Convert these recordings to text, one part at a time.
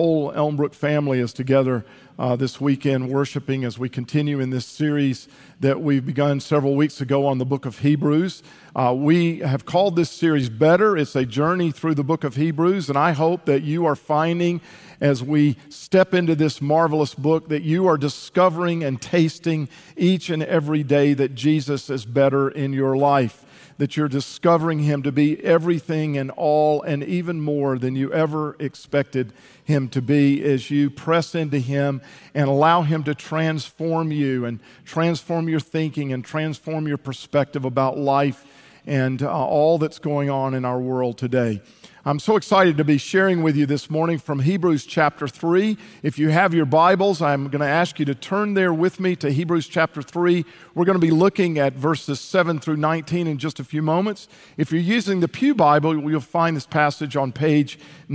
whole Elmbrook family is together this weekend worshiping as we continue in this series that we've begun several weeks ago on the book of Hebrews. We have called this series Better. It's a journey through the book of Hebrews, and I hope that you are finding, as we step into this marvelous book, that you are discovering and tasting each and every day that Jesus is better in your life, that you're discovering Him to be everything and all and even more than you ever expected Him to be as you press into Him and allow Him to transform you and transform your thinking and transform your perspective about life and all that's going on in our world today. I'm so excited to be sharing with you this morning from Hebrews chapter 3. If you have your Bibles, I'm going to ask you to turn there with me to Hebrews chapter 3. We're going to be looking at verses 7 through 19 in just a few moments. If you're using the Pew Bible, you'll find this passage on page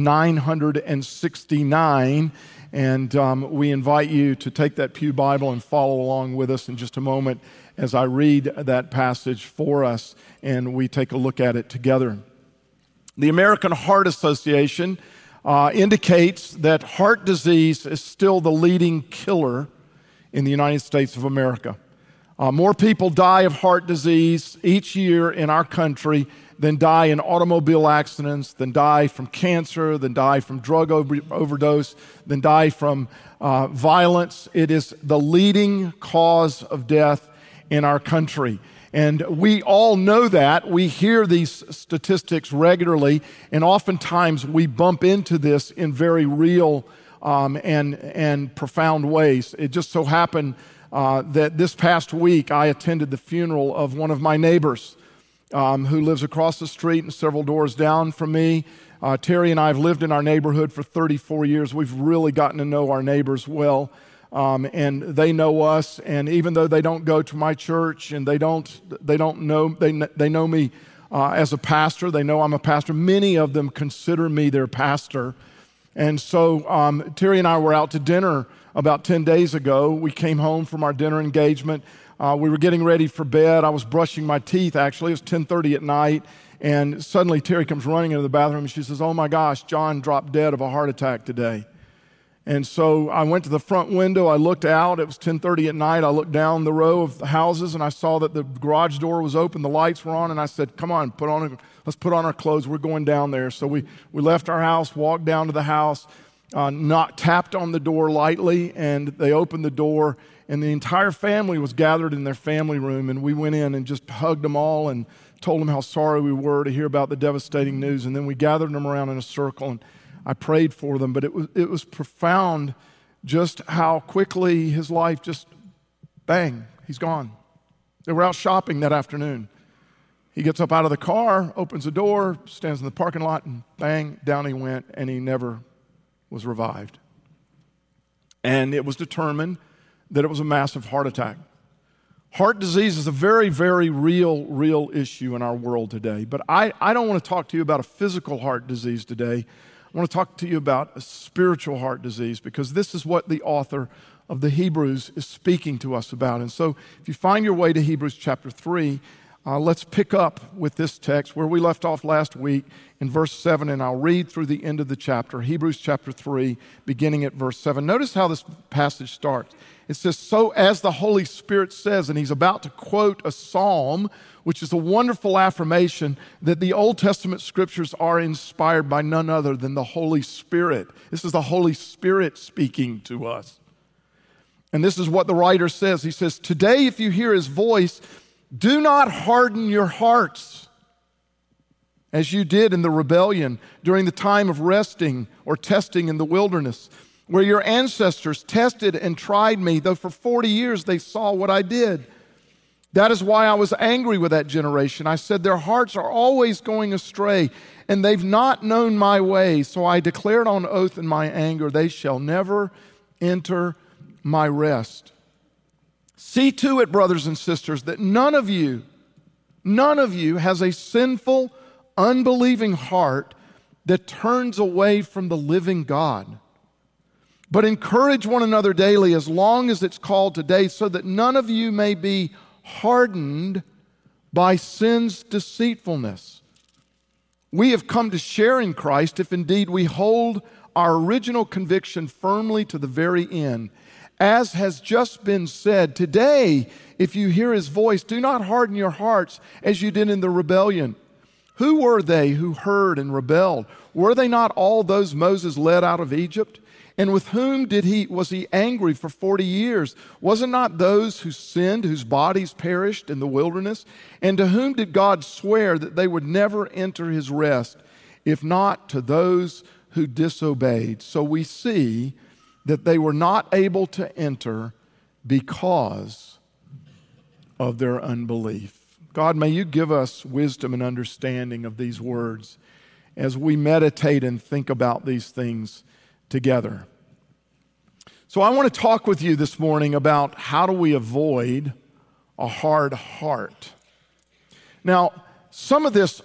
969. And we invite you to take that Pew Bible and follow along with us in just a moment as I read that passage for us and we take a look at it together. The American Heart Association indicates that heart disease is still the leading killer in the United States of America. More people die of heart disease each year in our country than die in automobile accidents, than die from cancer, than die from drug overdose, than die from violence. It is the leading cause of death in our country. And we all know that. We hear these statistics regularly, and oftentimes we bump into this in very real and profound ways. It just so happened that this past week I attended the funeral of one of my neighbors who lives across the street and several doors down from me. Terry and I have lived in our neighborhood for 34 years. We've really gotten to know our neighbors well. And they know us, and even though they don't go to my church and they know me as a pastor, they know I'm a pastor. Many of them consider me their pastor. And so Terry and I were out to dinner about 10 days ago. We came home from our dinner engagement. We were getting ready for bed. I was brushing my teeth, actually. It was 10:30 at night. And suddenly Terry comes running into the bathroom and she says, "Oh my gosh, John dropped dead of a heart attack today." And so I went to the front window, I looked out, it was 10:30 at night, I looked down the row of the houses and I saw that the garage door was open, the lights were on, and I said, "Come on, let's put on our clothes, we're going down there." So we left our house, walked down to the house, tapped on the door lightly, and they opened the door, and the entire family was gathered in their family room, and we went in and just hugged them all and told them how sorry we were to hear about the devastating news, and then we gathered them around in a circle, and I prayed for them, but it was profound just how quickly his life just, bang, he's gone. They were out shopping that afternoon. He gets up out of the car, opens the door, stands in the parking lot, and bang, down he went, and he never was revived. And it was determined that it was a massive heart attack. Heart disease is a very, very real issue in our world today. But I don't want to talk to you about a physical heart disease today. I want to talk to you about a spiritual heart disease because this is what the author of the Hebrews is speaking to us about. And so if you find your way to Hebrews chapter 3, let's pick up with this text where we left off last week in verse 7, and I'll read through the end of the chapter, Hebrews chapter 3, beginning at verse 7. Notice how this passage starts. It says, "So as the Holy Spirit says," and he's about to quote a psalm, which is a wonderful affirmation that the Old Testament scriptures are inspired by none other than the Holy Spirit. This is the Holy Spirit speaking to us. And this is what the writer says. He says, "Today if you hear His voice, do not harden your hearts as you did in the rebellion during the time of resting or testing in the wilderness, where your ancestors tested and tried me, though for 40 years they saw what I did. That is why I was angry with that generation. I said, their hearts are always going astray, and they've not known my ways. So I declared on oath in my anger, they shall never enter my rest. See to it, brothers and sisters, that none of you has a sinful, unbelieving heart that turns away from the living God. But encourage one another daily as long as it's called today, so that none of you may be hardened by sin's deceitfulness. We have come to share in Christ if indeed we hold our original conviction firmly to the very end. As has just been said, today, if you hear his voice, do not harden your hearts as you did in the rebellion. Who were they who heard and rebelled? Were they not all those Moses led out of Egypt? And with whom was he angry for 40 years? Was it not those who sinned, whose bodies perished in the wilderness? And to whom did God swear that they would never enter his rest, if not to those who disobeyed? So we see that they were not able to enter because of their unbelief. God, may you give us wisdom and understanding of these words as we meditate and think about these things together. So I want to talk with you this morning about how do we avoid a hard heart. Now, some of this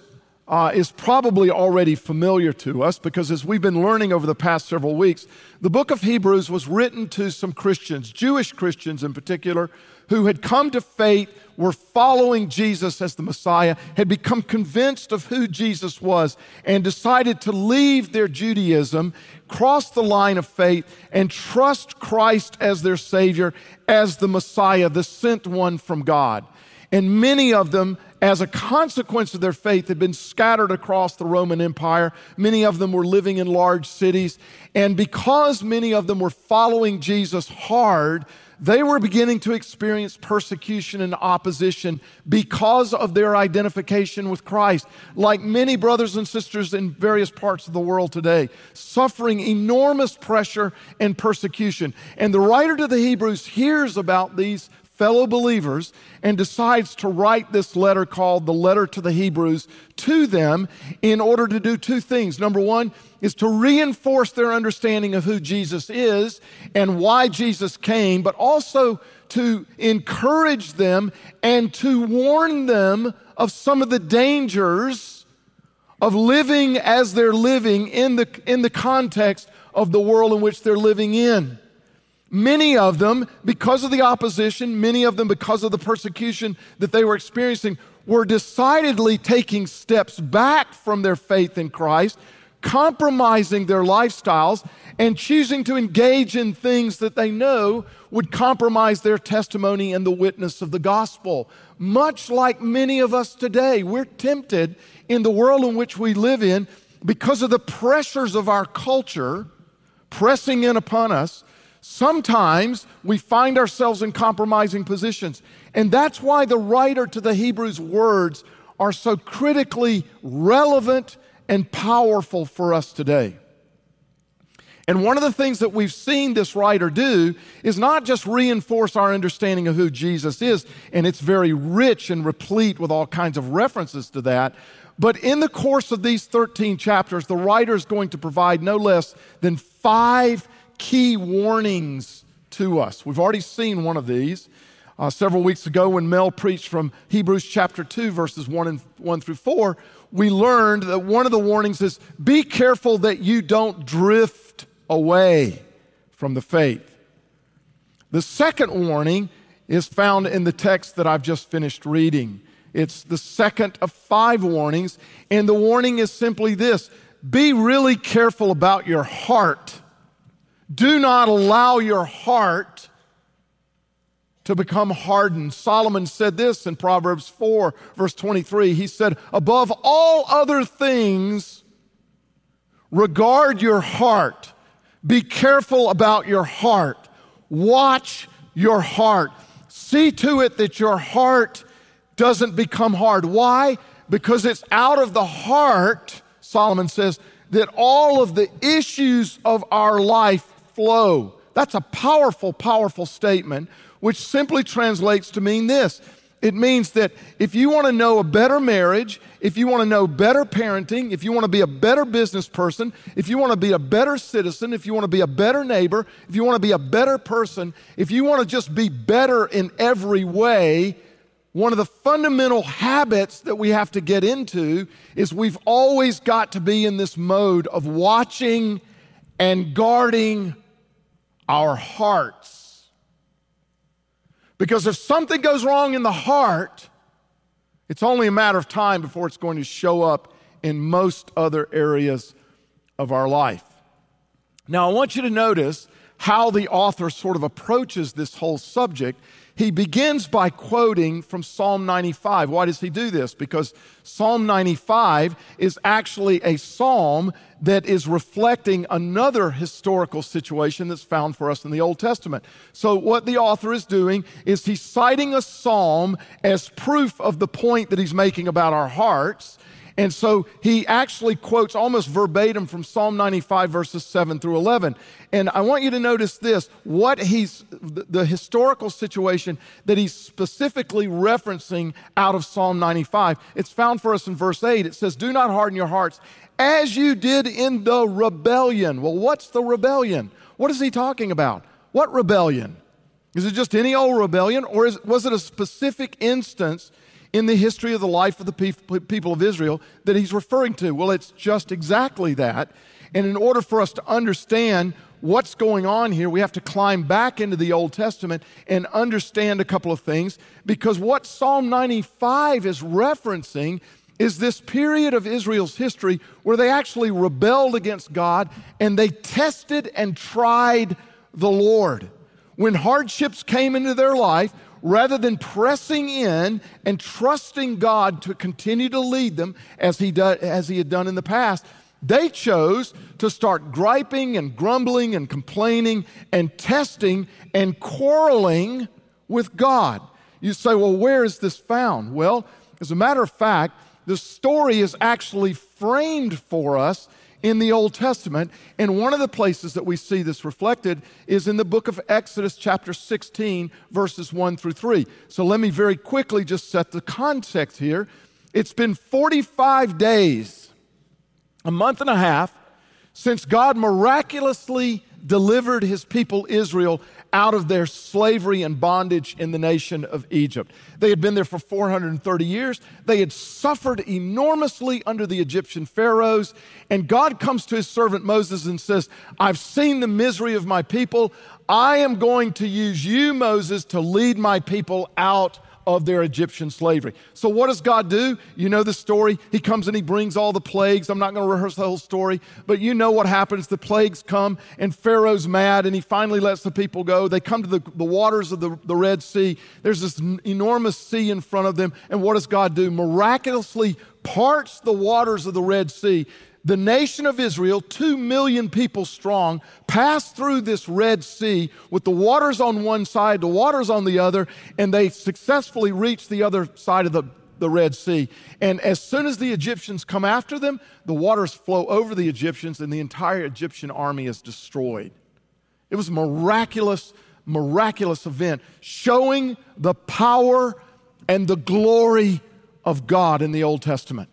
is probably already familiar to us because as we've been learning over the past several weeks, the book of Hebrews was written to some Christians, Jewish Christians in particular, who had come to faith, were following Jesus as the Messiah, had become convinced of who Jesus was, and decided to leave their Judaism, cross the line of faith, and trust Christ as their Savior, as the Messiah, the sent one from God. And many of them, as a consequence of their faith, had been scattered across the Roman Empire. Many of them were living in large cities. And because many of them were following Jesus hard, they were beginning to experience persecution and opposition because of their identification with Christ. Like many brothers and sisters in various parts of the world today, suffering enormous pressure and persecution. And the writer to the Hebrews hears about these fellow believers and decides to write this letter called the Letter to the Hebrews to them in order to do two things. Number one is to reinforce their understanding of who Jesus is and why Jesus came, but also to encourage them and to warn them of some of the dangers of living as they're living in the context of the world in which they're living in. Many of them, because of the opposition, many of them because of the persecution that they were experiencing, were decidedly taking steps back from their faith in Christ, compromising their lifestyles, and choosing to engage in things that they know would compromise their testimony and the witness of the gospel. Much like many of us today, we're tempted in the world in which we live in, because of the pressures of our culture pressing in upon us. Sometimes we find ourselves in compromising positions. And that's why the writer to the Hebrews words are so critically relevant and powerful for us today. And one of the things that we've seen this writer do is not just reinforce our understanding of who Jesus is, and it's very rich and replete with all kinds of references to that, but in the course of these 13 chapters, the writer is going to provide no less than 5 key warnings to us. We've already seen one of these several weeks ago when Mel preached from Hebrews chapter 2, verses 1 through 4. We learned that one of the warnings is, be careful that you don't drift away from the faith. The second warning is found in the text that I've just finished reading. It's the second of 5 warnings, and the warning is simply this: be really careful about your heart. Do not allow your heart to become hardened. Solomon said this in Proverbs 4, verse 23. He said, above all other things, regard your heart. Be careful about your heart. Watch your heart. See to it that your heart doesn't become hard. Why? Because it's out of the heart, Solomon says, that all of the issues of our life flow. That's a powerful, powerful statement, which simply translates to mean this. It means that if you want to know a better marriage, if you want to know better parenting, if you want to be a better business person, if you want to be a better citizen, if you want to be a better neighbor, if you want to be a better person, if you want to just be better in every way, one of the fundamental habits that we have to get into is we've always got to be in this mode of watching and guarding our hearts. Because if something goes wrong in the heart, it's only a matter of time before it's going to show up in most other areas of our life. Now, I want you to notice how the author sort of approaches this whole subject. He begins by quoting from Psalm 95. Why does he do this? Because Psalm 95 is actually a psalm that is reflecting another historical situation that's found for us in the Old Testament. So what the author is doing is he's citing a psalm as proof of the point that he's making about our hearts. And so he actually quotes almost verbatim from Psalm 95, verses 7 through 11. And I want you to notice this, the historical situation that he's specifically referencing out of Psalm 95. It's found for us in verse 8. It says, "Do not harden your hearts as you did in the rebellion." Well, what's the rebellion? What is he talking about? What rebellion? Is it just any old rebellion, or was it a specific instance in the history of the life of the people of Israel that he's referring to? Well, it's just exactly that. And in order for us to understand what's going on here, we have to climb back into the Old Testament and understand a couple of things, because what Psalm 95 is referencing is this period of Israel's history where they actually rebelled against God and they tested and tried the Lord. When hardships came into their life, rather than pressing in and trusting God to continue to lead them as he had done in the past, they chose to start griping and grumbling and complaining and testing and quarreling with God. You say, well, where is this found? Well, as a matter of fact, the story is actually framed for us in the Old Testament, and one of the places that we see this reflected is in the book of Exodus chapter 16, verses 1 through 3. So let me very quickly just set the context here. It's been 45 days, a month and a half, since God miraculously delivered his people Israel out of their slavery and bondage in the nation of Egypt. They had been there for 430 years. They had suffered enormously under the Egyptian pharaohs. And God comes to his servant Moses and says, "I've seen the misery of my people. I am going to use you, Moses, to lead my people out of their Egyptian slavery." So what does God do? You know the story. He comes and he brings all the plagues. I'm not going to rehearse the whole story, but you know what happens. The plagues come and Pharaoh's mad and he finally lets the people go. They come to the waters of the Red Sea. There's this enormous sea in front of them. And what does God do? Miraculously parts the waters of the Red Sea. The nation of Israel, 2 million people strong, passed through this Red Sea with the waters on one side, the waters on the other, and they successfully reached the other side of the Red Sea. And as soon as the Egyptians come after them, the waters flow over the Egyptians and the entire Egyptian army is destroyed. It was a miraculous event showing the power and the glory of God in the Old Testament.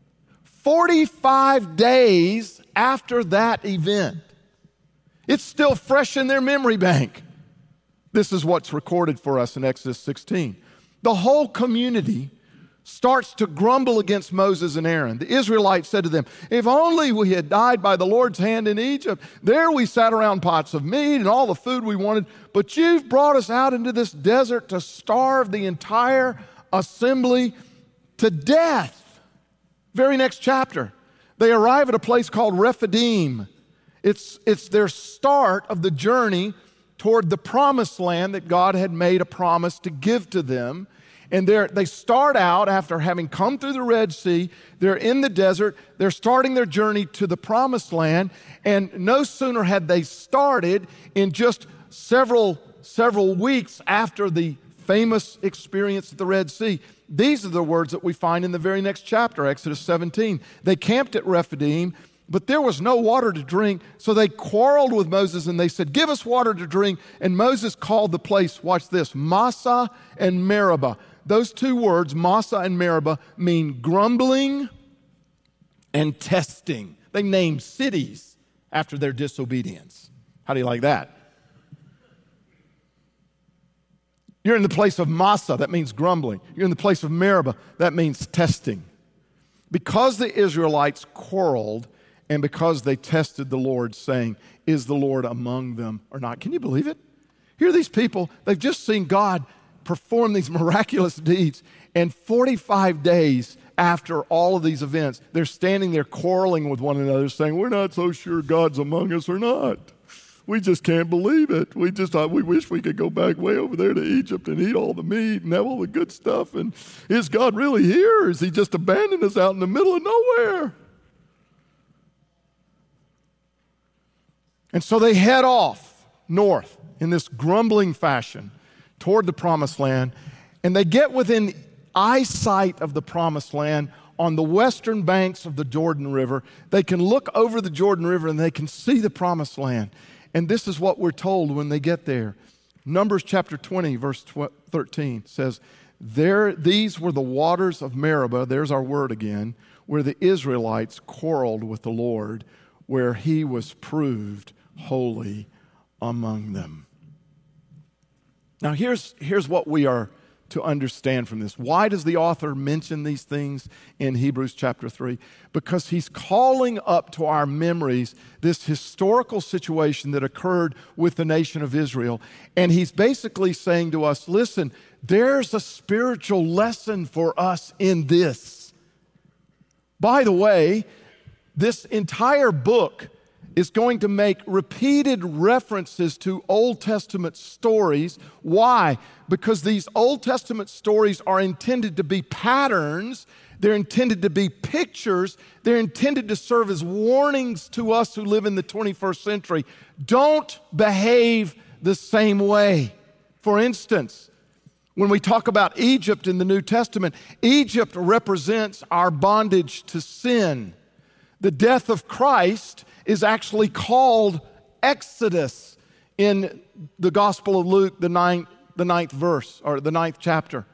45 days after that event. It's still fresh in their memory bank. This is what's recorded for us in Exodus 16. The whole community starts to grumble against Moses and Aaron. The Israelites said to them, "If only we had died by the Lord's hand in Egypt. There we sat around pots of meat and all the food we wanted, but you've brought us out into this desert to starve the entire assembly to death." Very next chapter, they arrive at a place called Rephidim. It's their start of the journey toward the promised land that God had made a promise to give to them. And they start out after having come through the Red Sea. They're in the desert. They're starting their journey to the promised land. And no sooner had they started, in just several weeks after the famous experience at the Red Sea, these are the words that we find in the very next chapter, Exodus 17. They camped at Rephidim, but there was no water to drink, so they quarreled with Moses and they said, "Give us water to drink." And Moses called the place, watch this, Massah and Meribah. Those two words, Massah and Meribah, mean grumbling and testing. They named cities after their disobedience. How do you like that? You're in the place of Massah, that means grumbling. You're in the place of Meribah, that means testing. Because the Israelites quarreled and because they tested the Lord, saying, "Is the Lord among them or not?" Can you believe it? Here are these people, they've just seen God perform these miraculous deeds. And 45 days after all of these events, they're standing there quarreling with one another, saying, we're not so sure God's among us or not. We just can't believe it. We wish we could go back way over there to Egypt and eat all the meat and have all the good stuff. And is God really here? Or is he just abandoned us out in the middle of nowhere? And so they head off north in this grumbling fashion toward the promised land. And they get within eyesight of the promised land on the western banks of the Jordan River. They can look over the Jordan River and they can see the promised land. And this is what we're told when they get there. Numbers chapter 20, verse 13 says, these were the waters of Meribah, there's our word again, where the Israelites quarreled with the Lord, where he was proved holy among them. Now here's what we are to understand from this. Why does the author mention these things in Hebrews chapter 3? Because he's calling up to our memories this historical situation that occurred with the nation of Israel. And he's basically saying to us, listen, there's a spiritual lesson for us in this. By the way, this entire book is going to make repeated references to Old Testament stories. Why? Because these Old Testament stories are intended to be patterns. They're intended to be pictures. They're intended to serve as warnings to us who live in the 21st century. Don't behave the same way. For instance, when we talk about Egypt in the New Testament, Egypt represents our bondage to sin. The death of Christ is actually called Exodus in the Gospel of Luke, the ninth verse, or the 9th chapter.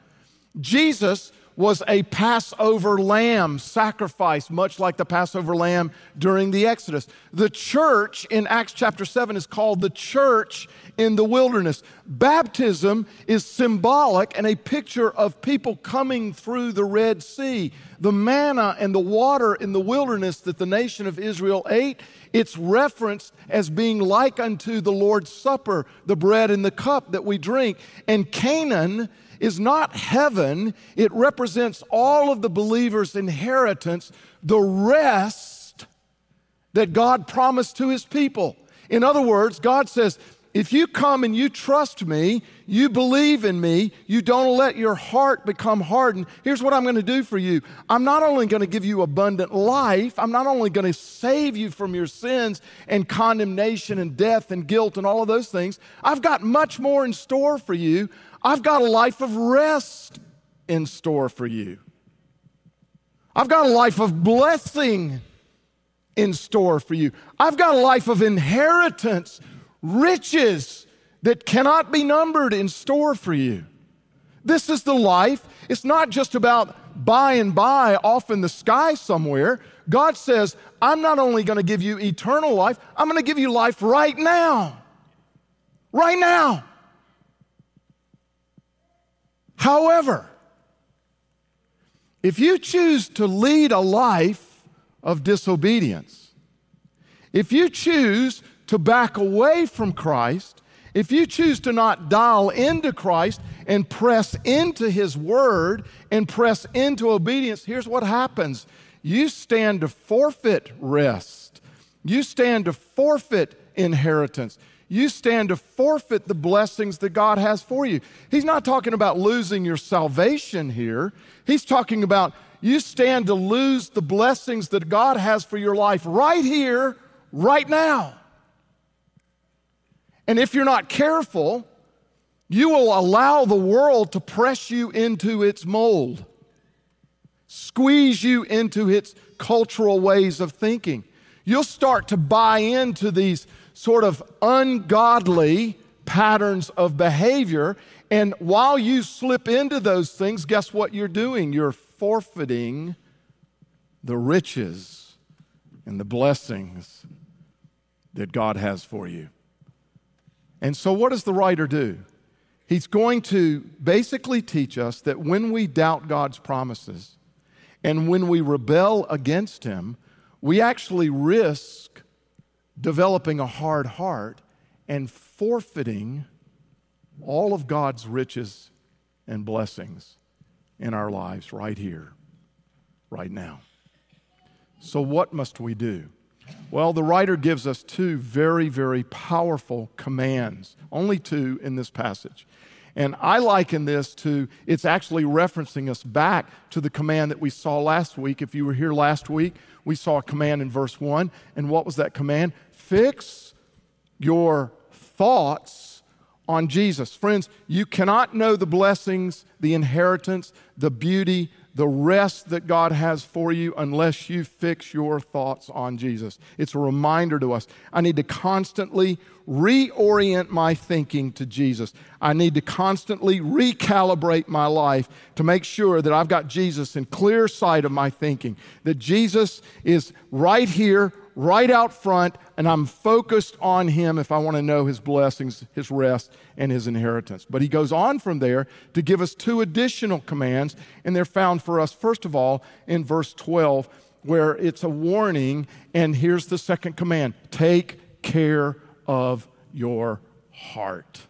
Jesus was a Passover lamb sacrifice, much like the Passover lamb during the Exodus. The church in Acts chapter 7 is called the church in the wilderness. Baptism is symbolic and a picture of people coming through the Red Sea. The manna and the water in the wilderness that the nation of Israel ate, it's referenced as being like unto the Lord's Supper, the bread and the cup that we drink. And Canaan is not heaven. It represents all of the believers' inheritance, the rest that God promised to his people. In other words, God says, if you come and you trust me, you believe in me, you don't let your heart become hardened, here's what I'm going to do for you. I'm not only going to give you abundant life, I'm not only going to save you from your sins and condemnation and death and guilt and all of those things, I've got much more in store for you. I've got a life of rest in store for you. I've got a life of blessing in store for you. I've got a life of inheritance, riches that cannot be numbered in store for you. This is the life. It's not just about by and by off in the sky somewhere. God says, I'm not only going to give you eternal life, I'm going to give you life right now. Right now. However, if you choose to lead a life of disobedience, if you choose to back away from Christ, if you choose to not dial into Christ and press into his word and press into obedience, here's what happens. You stand to forfeit rest. You stand to forfeit inheritance. You stand to forfeit the blessings that God has for you. He's not talking about losing your salvation here. He's talking about you stand to lose the blessings that God has for your life right here, right now. And if you're not careful, you will allow the world to press you into its mold, squeeze you into its cultural ways of thinking. You'll start to buy into these sort of ungodly patterns of behavior, and while you slip into those things, guess what you're doing? You're forfeiting the riches and the blessings that God has for you. And so what does the writer do? He's going to basically teach us that when we doubt God's promises and when we rebel against him, we actually risk developing a hard heart and forfeiting all of God's riches and blessings in our lives right here, right now. So what must we do? Well, the writer gives us two very, very powerful commands, only two in this passage. And I liken this to, it's actually referencing us back to the command that we saw last week. If you were here last week, we saw a command in verse 1. And what was that command? Fix your thoughts on Jesus. Friends, you cannot know the blessings, the inheritance, the beauty, the rest that God has for you unless you fix your thoughts on Jesus. It's a reminder to us. I need to constantly reorient my thinking to Jesus. I need to constantly recalibrate my life to make sure that I've got Jesus in clear sight of my thinking, that Jesus is right here, right out front, and I'm focused on Him if I want to know His blessings, His rest, and His inheritance. But he goes on from there to give us two additional commands, and they're found for us, first of all, in verse 12, where it's a warning, and here's the second command: take care of your heart.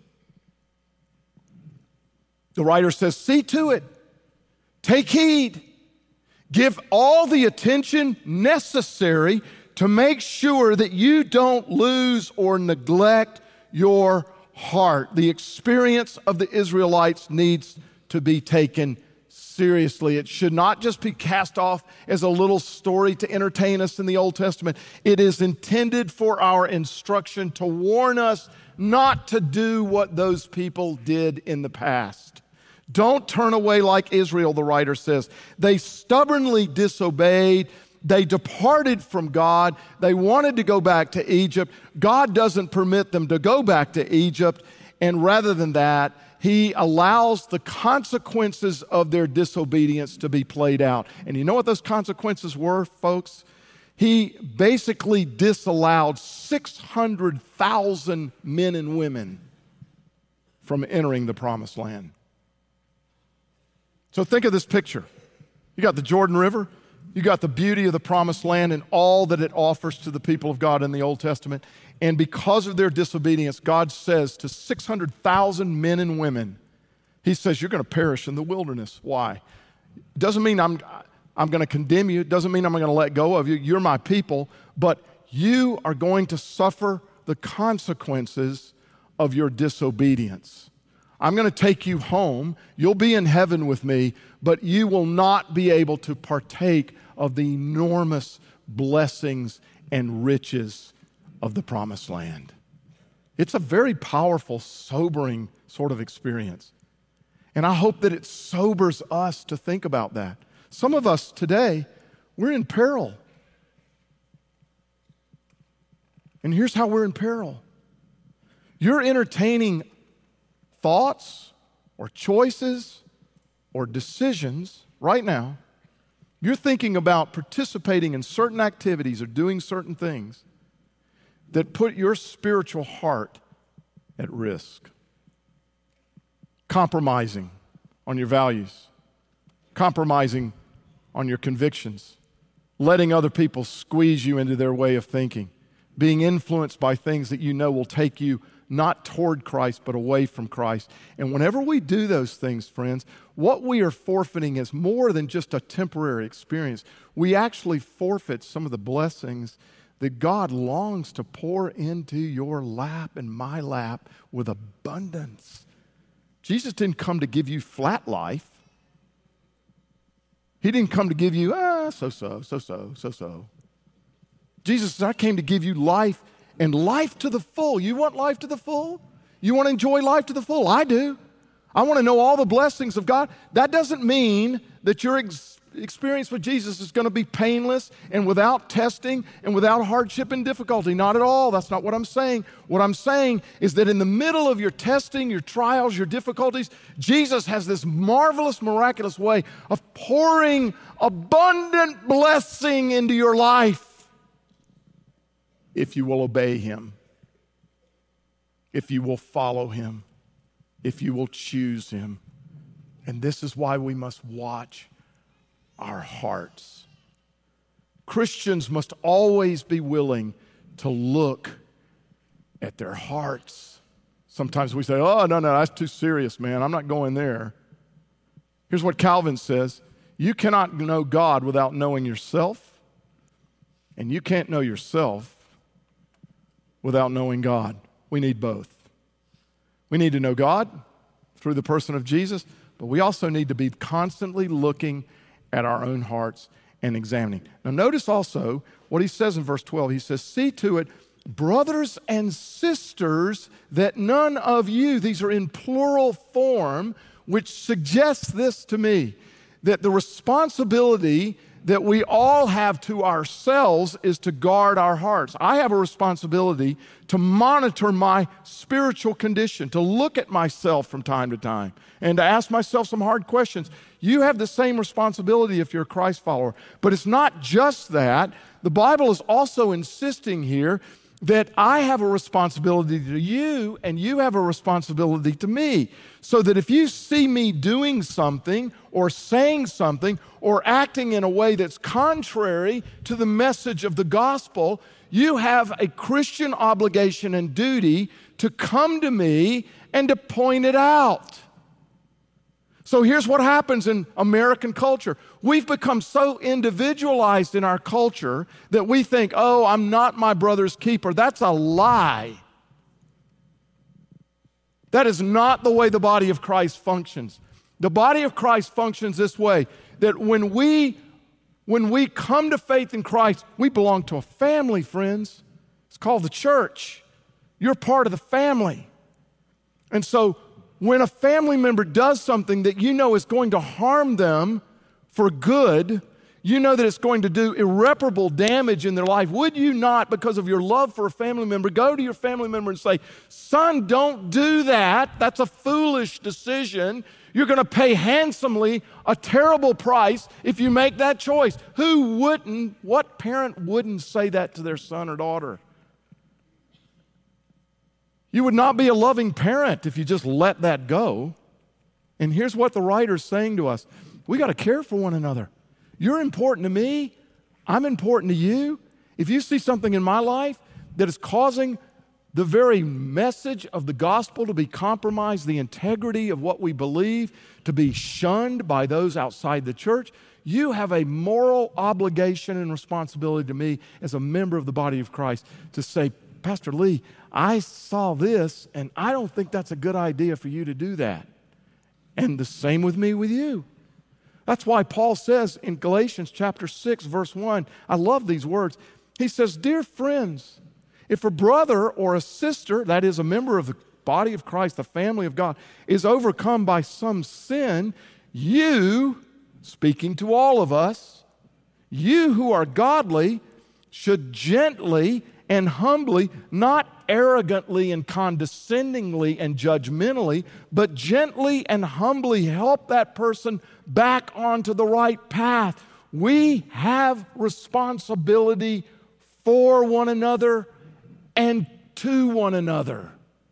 The writer says, see to it, take heed, give all the attention necessary to make sure that you don't lose or neglect your heart. The experience of the Israelites needs to be taken seriously. It should not just be cast off as a little story to entertain us in the Old Testament. It is intended for our instruction to warn us not to do what those people did in the past. Don't turn away like Israel, the writer says. They stubbornly disobeyed. They departed from God. They wanted to go back to Egypt. God doesn't permit them to go back to Egypt. And rather than that, He allows the consequences of their disobedience to be played out. And you know what those consequences were, folks? He basically disallowed 600,000 men and women from entering the Promised Land. So think of this picture. You got the Jordan River. You got the beauty of the Promised Land and all that it offers to the people of God in the Old Testament. And because of their disobedience, God says to 600,000 men and women, He says, you're going to perish in the wilderness. Why? It doesn't mean I'm going to condemn you. It doesn't mean I'm going to let go of you. You're my people. But you are going to suffer the consequences of your disobedience. I'm going to take you home. You'll be in heaven with me, but you will not be able to partake of the enormous blessings and riches of the Promised Land. It's a very powerful, sobering sort of experience. And I hope that it sobers us to think about that. Some of us today, we're in peril. And here's how we're in peril. You're entertaining thoughts or choices or decisions right now. You're thinking about participating in certain activities or doing certain things that put your spiritual heart at risk. Compromising on your values, compromising on your convictions, letting other people squeeze you into their way of thinking, being influenced by things that you know will take you not toward Christ, but away from Christ. And whenever we do those things, friends, what we are forfeiting is more than just a temporary experience. We actually forfeit some of the blessings that God longs to pour into your lap and my lap with abundance. Jesus didn't come to give you flat life. He didn't come to give you, so. Jesus said, I came to give you life, and life to the full. You want life to the full? You want to enjoy life to the full? I do. I want to know all the blessings of God. That doesn't mean that your experience with Jesus is going to be painless and without testing and without hardship and difficulty. Not at all. That's not what I'm saying. What I'm saying is that in the middle of your testing, your trials, your difficulties, Jesus has this marvelous, miraculous way of pouring abundant blessing into your life. If you will obey Him, if you will follow Him, if you will choose Him. And this is why we must watch our hearts. Christians must always be willing to look at their hearts Sometimes we say, oh, no, that's too serious, man. I'm not going there. Here's what Calvin says. You cannot know God without knowing yourself, and you can't know yourself without knowing God. We need both. We need to know God through the person of Jesus, but we also need to be constantly looking at our own hearts and examining. Now notice also what he says in verse 12. He says, see to it, brothers and sisters, that none of you, these are in plural form, which suggests this to me, that the responsibility that we all have to ourselves is to guard our hearts. I have a responsibility to monitor my spiritual condition, to look at myself from time to time, and to ask myself some hard questions. You have the same responsibility if you're a Christ follower. But it's not just that. The Bible is also insisting here that I have a responsibility to you and you have a responsibility to me. So that if you see me doing something or saying something or acting in a way that's contrary to the message of the gospel, you have a Christian obligation and duty to come to me and to point it out. So here's what happens in American culture. We've become so individualized in our culture that we think, oh, I'm not my brother's keeper. That's a lie. That is not the way the body of Christ functions. The body of Christ functions this way, that when we come to faith in Christ, we belong to a family, friends. It's called the church. You're part of the family. And so when a family member does something that you know is going to harm them for good, you know that it's going to do irreparable damage in their life, would you not, because of your love for a family member, go to your family member and say, son, don't do that. That's a foolish decision. You're going to pay handsomely a terrible price if you make that choice. Who wouldn't, what parent wouldn't say that to their son or daughter? You would not be a loving parent if you just let that go. And here's what the writer's saying to us. We got to care for one another. You're important to me. I'm important to you. If you see something in my life that is causing the very message of the gospel to be compromised, the integrity of what we believe to be shunned by those outside the church, you have a moral obligation and responsibility to me as a member of the body of Christ to say, Pastor Lee, I saw this, and I don't think that's a good idea for you to do that. And the same with me with you. That's why Paul says in Galatians chapter 6, verse 1, I love these words. He says, dear friends, if a brother or a sister, that is a member of the body of Christ, the family of God, is overcome by some sin, you, speaking to all of us, you who are godly, should gently and humbly, not arrogantly and condescendingly and judgmentally, but gently and humbly help that person back onto the right path. We have responsibility for one another and to one another.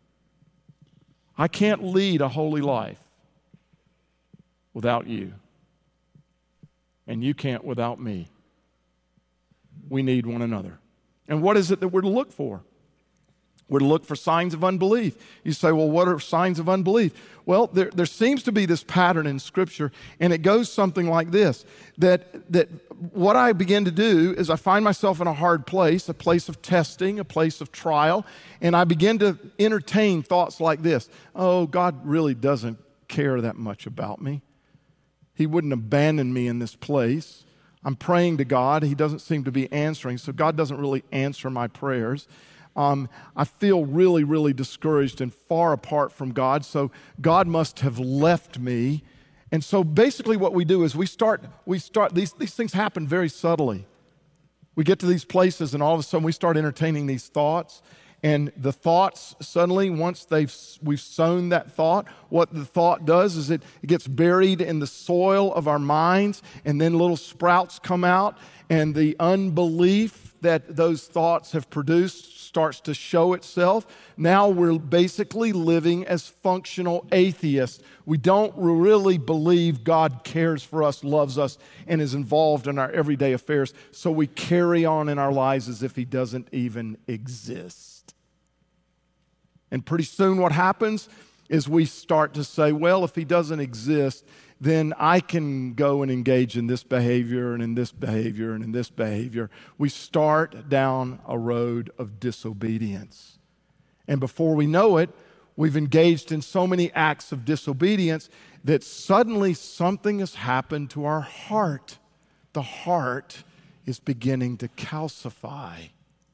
I can't lead a holy life without you, and you can't without me. We need one another. And what is it that we're to look for? We're to look for signs of unbelief. You say, well, what are signs of unbelief? Well, there seems to be this pattern in Scripture, and it goes something like this, that what I begin to do is I find myself in a hard place, a place of testing, a place of trial, and I begin to entertain thoughts like this. Oh, God really doesn't care that much about me. He wouldn't abandon me in this place. I'm praying to God. He doesn't seem to be answering, so God doesn't really answer my prayers. I feel really, really discouraged and far apart from God, so God must have left me. And so basically what we do is we start these things happen very subtly. We get to these places and all of a sudden we start entertaining these thoughts. And the thoughts suddenly, once we've sown that thought, what the thought does is it gets buried in the soil of our minds, and then little sprouts come out, and the unbelief that those thoughts have produced starts to show itself. Now we're basically living as functional atheists. We don't really believe God cares for us, loves us, and is involved in our everyday affairs, so we carry on in our lives as if He doesn't even exist. And pretty soon what happens is we start to say, well, if he doesn't exist, then I can go and engage in this behavior and in this behavior and in this behavior. We start down a road of disobedience. And before we know it, we've engaged in so many acts of disobedience that suddenly something has happened to our heart. The heart is beginning to calcify.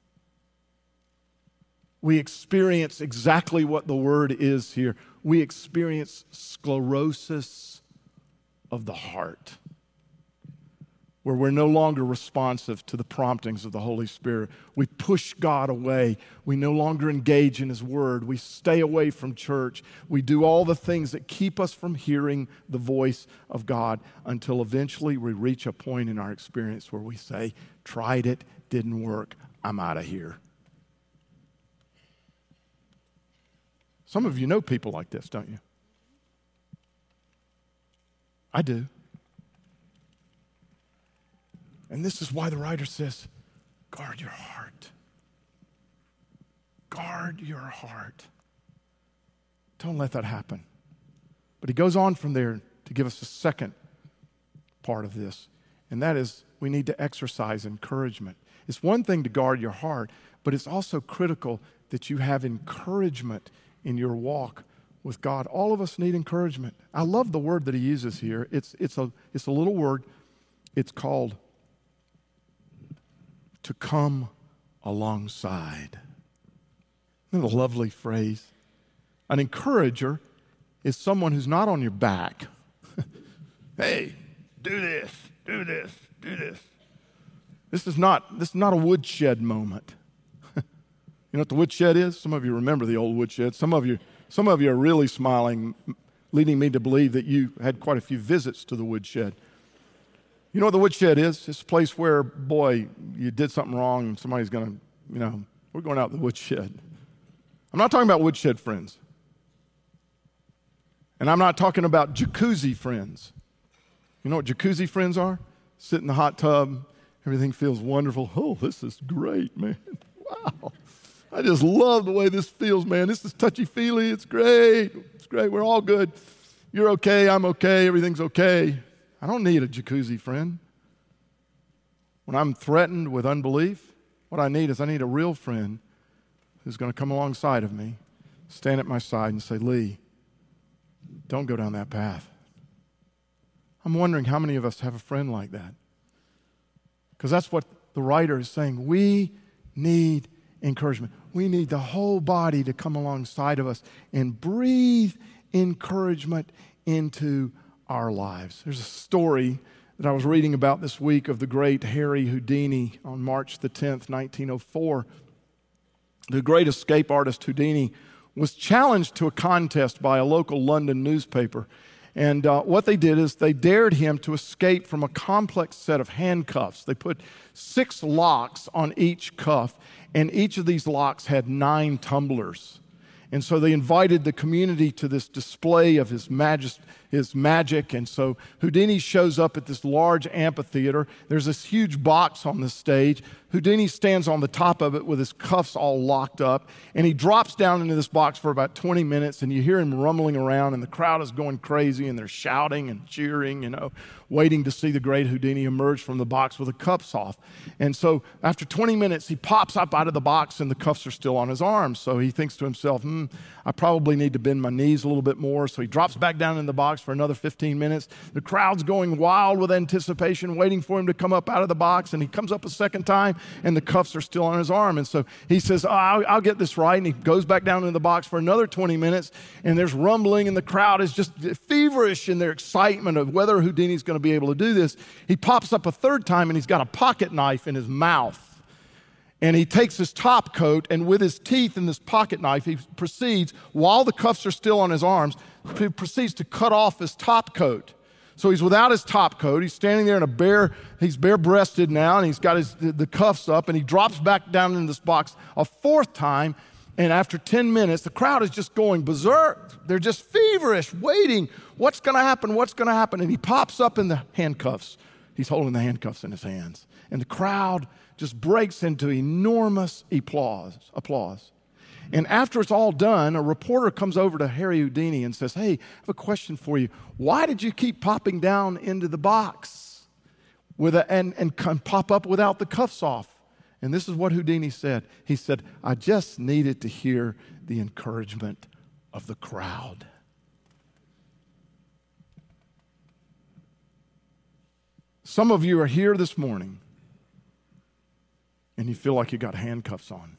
We experience exactly what the word is here. We experience sclerosis of the heart, where we're no longer responsive to the promptings of the Holy Spirit. We push God away. We no longer engage in His Word. We stay away from church. We do all the things that keep us from hearing the voice of God until eventually we reach a point in our experience where we say, tried it, didn't work, I'm out of here. Some of you know people like this, don't you? I do. And this is why the writer says, guard your heart. Guard your heart. Don't let that happen. But he goes on from there to give us a second part of this, and that is we need to exercise encouragement. It's one thing to guard your heart, but it's also critical that you have encouragement in your walk with God. All of us need encouragement. I love the word that he uses here. It's a little word. It's called to come alongside. Isn't that a lovely phrase? An encourager is someone who's not on your back. Hey, do this, do this, do this. This is not a woodshed moment. You know what the woodshed is? Some of you remember the old woodshed. Some of you are really smiling, leading me to believe that you had quite a few visits to the woodshed. You know what the woodshed is? It's a place where, boy, you did something wrong and somebody's going to, we're going out the woodshed. I'm not talking about woodshed friends. And I'm not talking about jacuzzi friends. You know what jacuzzi friends are? Sit in the hot tub. Everything feels wonderful. Oh, this is great, man. Wow. I just love the way this feels, man. This is touchy-feely. It's great. It's great. We're all good. You're okay. I'm okay. Everything's okay. I don't need a jacuzzi friend. When I'm threatened with unbelief, what I need a real friend who's going to come alongside of me, stand at my side and say, Lee, don't go down that path. I'm wondering how many of us have a friend like that. Because that's what the writer is saying. We need encouragement. We need the whole body to come alongside of us and breathe encouragement into our lives. There's a story that I was reading about this week of the great Harry Houdini on March the 10th, 1904. The great escape artist Houdini was challenged to a contest by a local London newspaper. And what they did is they dared him to escape from a complex set of handcuffs. They put 6 locks on each cuff, and each of these locks had 9 tumblers. And so they invited the community to this display of his magic. And so Houdini shows up at this large amphitheater. There's this huge box on the stage. Houdini stands on the top of it with his cuffs all locked up. And he drops down into this box for about 20 minutes. And you hear him rumbling around. And the crowd is going crazy. And they're shouting and cheering, waiting to see the great Houdini emerge from the box with the cuffs off. And so after 20 minutes, he pops up out of the box. And the cuffs are still on his arms. So he thinks to himself, I probably need to bend my knees a little bit more. So he drops back down in the box for another 15 minutes. The crowd's going wild with anticipation, waiting for him to come up out of the box. And he comes up a second time, and the cuffs are still on his arm. And so he says, I'll get this right. And he goes back down in the box for another 20 minutes. And there's rumbling, and the crowd is just feverish in their excitement of whether Houdini's going to be able to do this. He pops up a third time, and he's got a pocket knife in his mouth. And he takes his top coat, and with his teeth in this pocket knife, he proceeds, while the cuffs are still on his arms, he proceeds to cut off his top coat. So he's without his top coat. He's standing there he's bare-breasted now, and he's got the cuffs up, and he drops back down in this box a fourth time. And after 10 minutes, the crowd is just going berserk. They're just feverish, waiting. What's going to happen? What's going to happen? And he pops up in the handcuffs. He's holding the handcuffs in his hands. And the crowd just breaks into enormous applause. And after it's all done, a reporter comes over to Harry Houdini and says, hey, I have a question for you. Why did you keep popping down into the box and pop up without the cuffs off? And this is what Houdini said. He said, I just needed to hear the encouragement of the crowd. Some of you are here this morning and you feel like you got handcuffs on.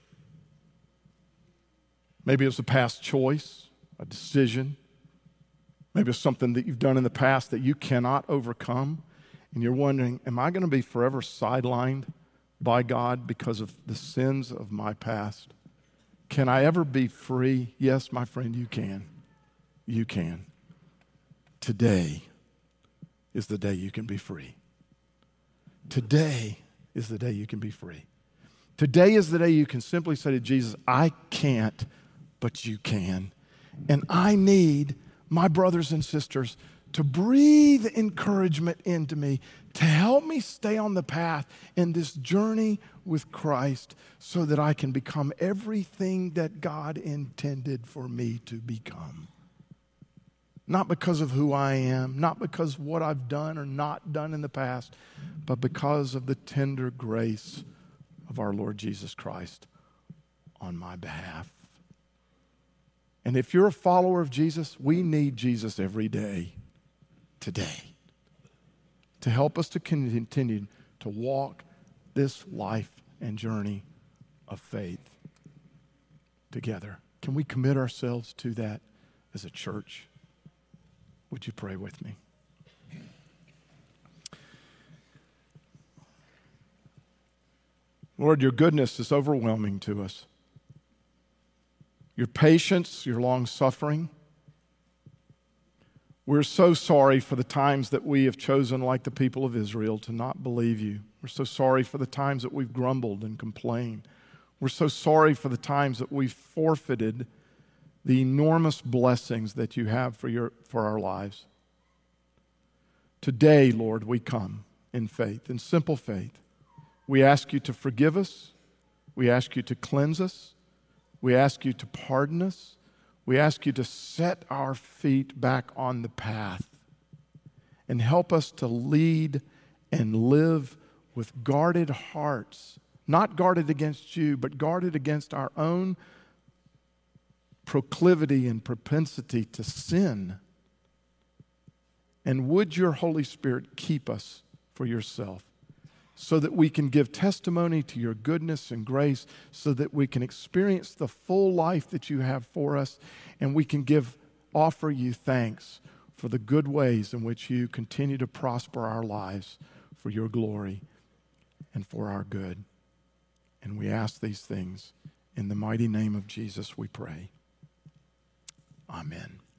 Maybe it was a past choice, a decision. Maybe it's something that you've done in the past that you cannot overcome. And you're wondering, am I going to be forever sidelined by God because of the sins of my past? Can I ever be free? Yes, my friend, you can. You can. Today is the day you can be free. Today is the day you can be free. Today is the day you can simply say to Jesus, I can't, but you can. And I need my brothers and sisters to breathe encouragement into me, to help me stay on the path in this journey with Christ so that I can become everything that God intended for me to become. Not because of who I am, not because of what I've done or not done in the past, but because of the tender grace of our Lord Jesus Christ on my behalf. And if you're a follower of Jesus, we need Jesus every day, today, to help us to continue to walk this life and journey of faith together. Can we commit ourselves to that as a church? Would you pray with me? Lord, your goodness is overwhelming to us. Your patience, your long suffering. We're so sorry for the times that we have chosen, like the people of Israel, to not believe you. We're so sorry for the times that we've grumbled and complained. We're so sorry for the times that we've forfeited the enormous blessings that you have for our lives. Today, Lord, we come in faith, in simple faith. We ask you to forgive us. We ask you to cleanse us. We ask you to pardon us. We ask you to set our feet back on the path and help us to lead and live with guarded hearts, not guarded against you, but guarded against our own proclivity and propensity to sin. And would your Holy Spirit keep us for yourself, so that we can give testimony to your goodness and grace, so that we can experience the full life that you have for us, and we can offer you thanks for the good ways in which you continue to prosper our lives for your glory and for our good. And we ask these things in the mighty name of Jesus, we pray. Amen.